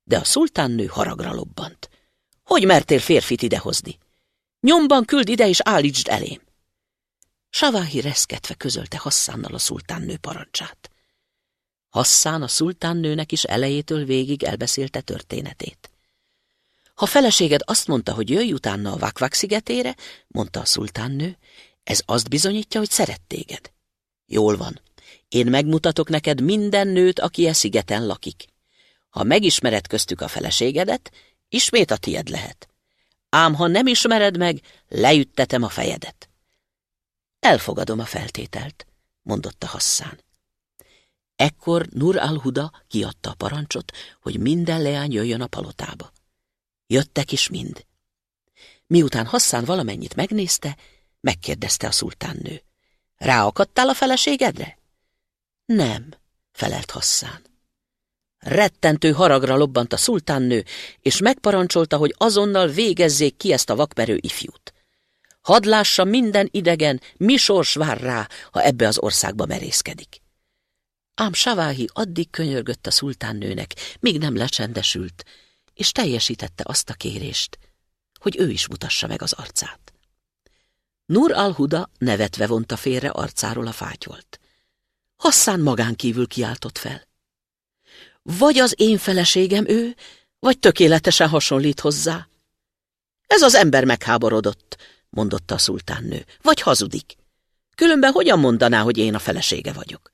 De a szultánnő haragra lobbant. Hogy mertél férfit idehozni? Nyomban küld ide és állítsd elém. Saváhi reszketve közölte Hasszánnal a szultánnő parancsát. Hasszán a szultánnőnek is elejétől végig elbeszélte történetét. Ha feleséged azt mondta, hogy jöjj utána a Vakvak szigetére, mondta a szultánnő, ez azt bizonyítja, hogy szeret téged. Jól van, én megmutatok neked minden nőt, aki e szigeten lakik. Ha megismered köztük a feleségedet, ismét a tied lehet. Ám ha nem ismered meg, leüttetem a fejedet. Elfogadom a feltételt, mondotta Hasszán. Ekkor Nur al-Huda kiadta a parancsot, hogy minden leány jöjjön a palotába. Jöttek is mind. Miután Hasszán valamennyit megnézte, megkérdezte a szultánnő. Ráakadtál a feleségedre? Nem, felelt Hasszán. Rettentő haragra lobbant a szultánnő, és megparancsolta, hogy azonnal végezzék ki ezt a vakmerő ifjút. Hadd lássa minden idegen, mi sors vár rá, ha ebbe az országba merészkedik. Ám Saváhi addig könyörgött a szultánnőnek, míg nem lecsendesült, és teljesítette azt a kérést, hogy ő is mutassa meg az arcát. Nur al-Huda nevetve vonta félre arcáról a fátyolt. Hasszán magán kívül kiáltott fel. Vagy az én feleségem ő, vagy tökéletesen hasonlít hozzá. Ez az ember megháborodott, mondotta a szultánnő, vagy hazudik. Különben hogyan mondaná, hogy én a felesége vagyok?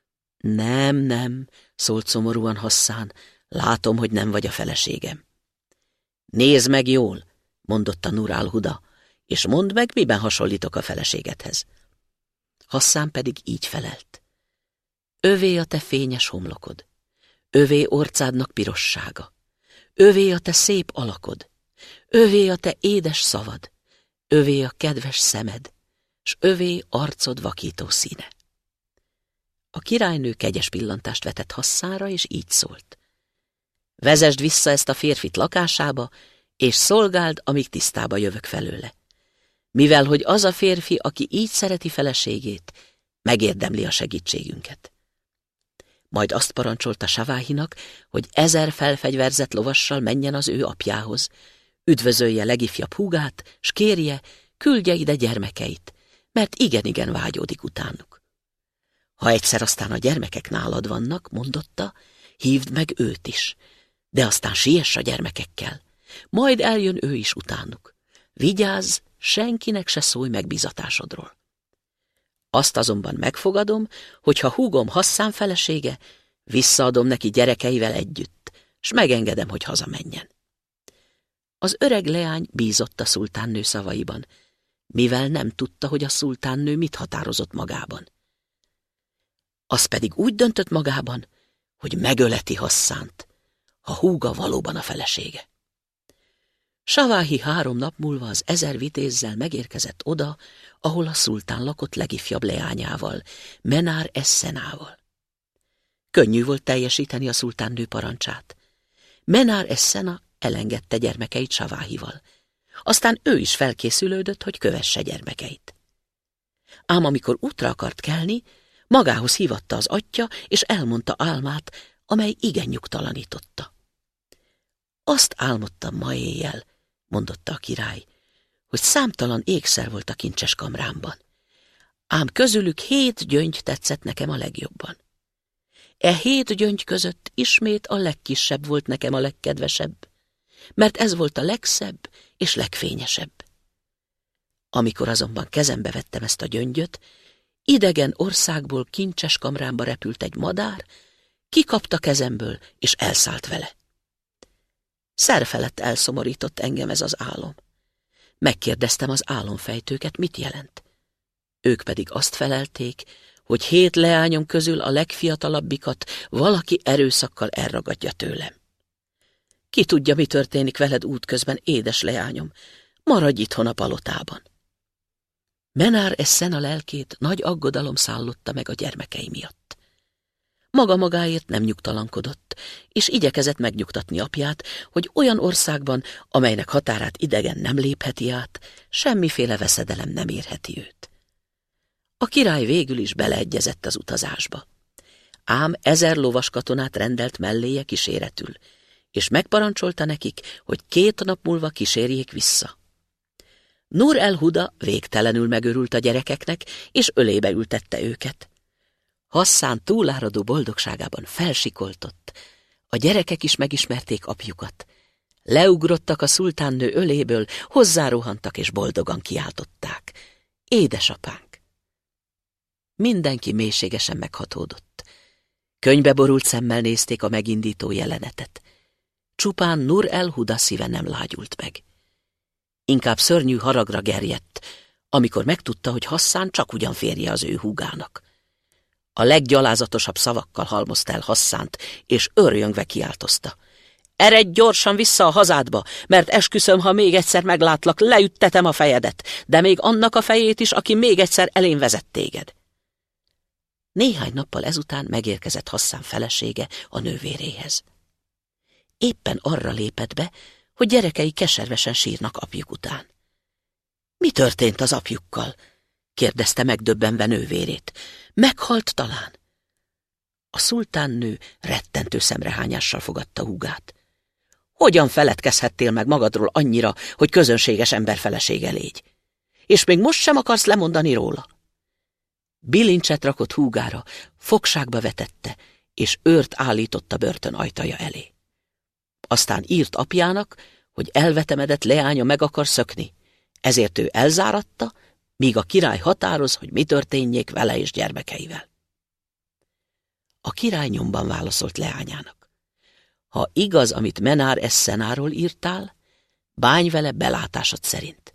Nem, szólt szomorúan Hasszán, látom, hogy nem vagy a feleségem. Nézd meg jól, mondotta Nur al-Huda, és mondd meg, miben hasonlítok a feleségedhez. Hasszán pedig így felelt. Övé a te fényes homlokod, övé orcádnak pirossága, övé a te szép alakod, övé a te édes szavad, övé a kedves szemed, s övé arcod vakító színe. A királynő kegyes pillantást vetett Hasszánra, és így szólt. Vezesd vissza ezt a férfit lakásába, és szolgáld, amíg tisztába jövök felőle. Mivel, hogy az a férfi, aki így szereti feleségét, megérdemli a segítségünket. Majd azt parancsolta Saváhinak, hogy 1000 felfegyverzett lovassal menjen az ő apjához, üdvözölje legifjabb húgát, s kérje, küldje ide gyermekeit, mert igen vágyódik utánuk. Ha egyszer aztán a gyermekek nálad vannak, mondotta, hívd meg őt is, de aztán siess a gyermekekkel, majd eljön ő is utánuk. Vigyázz, senkinek se szólj megbízatásodról. Azt azonban megfogadom, hogy ha húgom Hasszán felesége, visszaadom neki gyerekeivel együtt, s megengedem, hogy hazamenjen. Az öreg leány bízott a szultánnő szavaiban, mivel nem tudta, hogy a szultánnő mit határozott magában. Az pedig úgy döntött magában, hogy megöleti Hasszánt, ha húga valóban a felesége. Saváhi 3 nap múlva az 1000 vitézzel megérkezett oda, ahol a szultán lakott legifjabb leányával, Menár es-Szenával. Könnyű volt teljesíteni a szultánnő parancsát. Menár es-Szena elengedte gyermekeit Saváhival. Aztán ő is felkészülődött, hogy kövesse gyermekeit. Ám amikor útra akart kelni, magához hívatta az atyja, és elmondta álmát, amely igen nyugtalanította. Azt álmodtam ma éjjel, mondotta a király, hogy számtalan ékszer volt a kincses kamrámban. Ám közülük 7 gyöngy tetszett nekem a legjobban. E 7 gyöngy között ismét a legkisebb volt nekem a legkedvesebb, mert ez volt a legszebb és legfényesebb. Amikor azonban kezembe vettem ezt a gyöngyöt, idegen országból kincses kamrámba repült egy madár, kikapta kezemből és elszállt vele. Szerfelett elszomorított engem ez az álom. Megkérdeztem az álomfejtőket, mit jelent. Ők pedig azt felelték, hogy 7 leányom közül a legfiatalabbikat valaki erőszakkal elragadja tőlem. Ki tudja, mi történik veled útközben, édes leányom, maradj itthon a palotában. Menár es-Szena lelkét nagy aggodalom szállotta meg a gyermekei miatt. Maga magáért nem nyugtalankodott, és igyekezett megnyugtatni apját, hogy olyan országban, amelynek határát idegen nem lépheti át, semmiféle veszedelem nem érheti őt. A király végül is beleegyezett az utazásba. Ám 1000 lovas katonát rendelt melléje kíséretül, és megparancsolta nekik, hogy 2 nap múlva kísérjék vissza. Nur el-Huda végtelenül megörült a gyerekeknek, és ölébe ültette őket. Hasszán túláradó boldogságában felsikoltott. A gyerekek is megismerték apjukat. Leugrottak a szultánnő öléből, hozzárohantak és boldogan kiáltották: édesapánk! Mindenki mélységesen meghatódott. Könnybe borult szemmel nézték a megindító jelenetet. Csupán Nur el-Huda szíve nem lágyult meg. Inkább szörnyű haragra gerjedt, amikor megtudta, hogy Hasszán csak ugyan férje az ő húgának. A leggyalázatosabb szavakkal halmozta el Hasszánt, és örjöngve kiáltozta: eredj gyorsan vissza a hazádba, mert esküszöm, ha még egyszer meglátlak, leüttetem a fejedet, de még annak a fejét is, aki még egyszer elém vezet téged. Néhány nappal ezután megérkezett Hasszán felesége a nővéréhez. Éppen arra lépett be, hogy gyerekei keservesen sírnak apjuk után. Mi történt az apjukkal? Kérdezte megdöbbenve nővérét. Meghalt talán? A szultánnő rettentő szemrehányással fogadta húgát. Hogyan feledkezhettél meg magadról annyira, hogy közönséges ember felesége légy? És még most sem akarsz lemondani róla? Bilincset rakott húgára, fogságba vetette, és őrt állított a börtön ajtaja elé. Aztán írt apjának, hogy elvetemedett leánya meg akar szökni, ezért ő elzáratta, míg a király határoz, hogy mi történjék vele és gyermekeivel. A király nyomban válaszolt leányának: ha igaz, amit Menár es-Szenáról írtál, bánj vele belátásod szerint.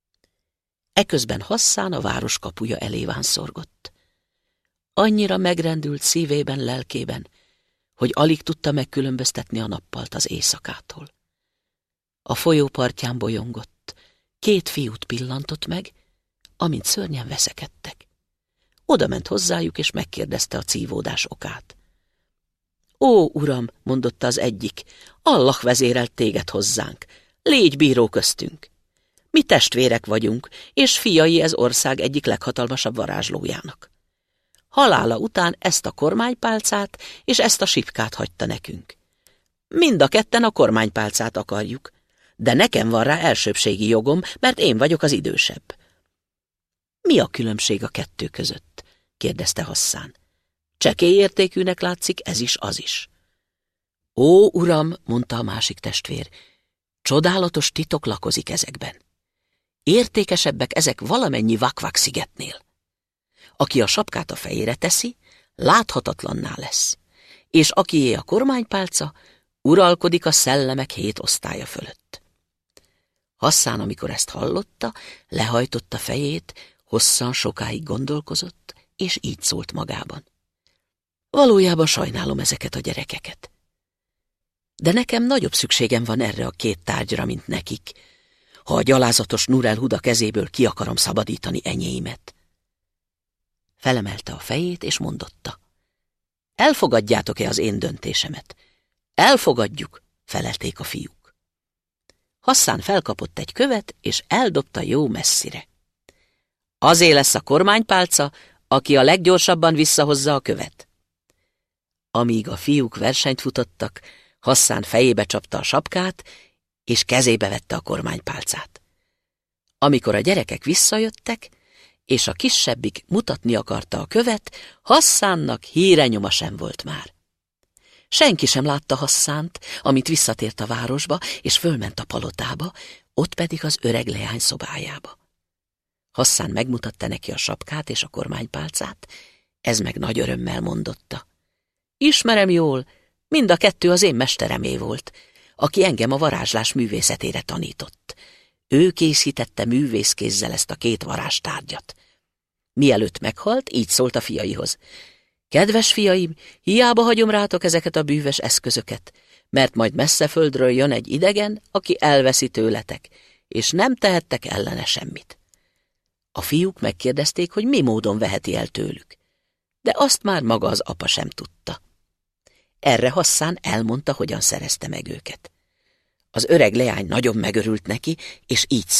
Eközben Hasszán a város kapuja elé vánszorgott. Annyira megrendült szívében, lelkében, hogy alig tudta megkülönböztetni a nappalt az éjszakától. A folyó partján bolyongott, 2 fiút pillantott meg, amint szörnyen veszekedtek. Oda ment hozzájuk, és megkérdezte a cívódás okát. Ó, uram, mondotta az egyik, Allah vezérelt téged hozzánk, légy bíró köztünk. Mi testvérek vagyunk, és fiai ez ország egyik leghatalmasabb varázslójának. Halála után ezt a kormánypálcát és ezt a sipkát hagyta nekünk. Mind a ketten a kormánypálcát akarjuk, de nekem van rá elsőbbségi jogom, mert én vagyok az idősebb. Mi a különbség a 2 között? kérdezte Hasszán. Csekély értékűnek látszik ez is, az is. Ó, uram, mondta a másik testvér, csodálatos titok lakozik ezekben. Értékesebbek ezek valamennyi Vakvak szigetnél. Aki a sapkát a fejére teszi, láthatatlanná lesz, és akié a kormánypálca, uralkodik a szellemek 7 osztálya fölött. Hasszán, amikor ezt hallotta, lehajtotta fejét, hosszan sokáig gondolkozott, és így szólt magában: valójában sajnálom ezeket a gyerekeket. De nekem nagyobb szükségem van erre a 2 tárgyra, mint nekik, ha a gyalázatos Nur el-Huda kezéből ki akarom szabadítani enyéimet. Felemelte a fejét, és mondotta: elfogadjátok-e az én döntésemet? Elfogadjuk, felelték a fiúk. Hasszán felkapott egy követ, és eldobta jó messzire. Azé lesz a kormánypálca, aki a leggyorsabban visszahozza a követ. Amíg a fiúk versenyt futottak, Hasszán fejébe csapta a sapkát, és kezébe vette a kormánypálcát. Amikor a gyerekek visszajöttek, és a kisebbik mutatni akarta a követ, Hasszánnak hírenyoma sem volt már. Senki sem látta Hasszánt, amit visszatért a városba, és fölment a palotába, ott pedig az öreg leány szobájába. Hasszán megmutatta neki a sapkát és a kormánypálcát, ez meg nagy örömmel mondotta: ismerem jól, mind a 2 az én mesteremé volt, aki engem a varázslás művészetére tanított. Ő készítette művészkézzel ezt a 2 varázstárgyat. Mielőtt meghalt, így szólt a fiaihoz: kedves fiaim, hiába hagyom rátok ezeket a bűvös eszközöket, mert majd messze földről jön egy idegen, aki elveszi tőletek, és nem tehettek ellene semmit. A fiúk megkérdezték, hogy mi módon veheti el tőlük, de azt már maga az apa sem tudta. Erre Hasszán elmondta, hogyan szerezte meg őket. Az öreg leány nagyon megörült neki, és így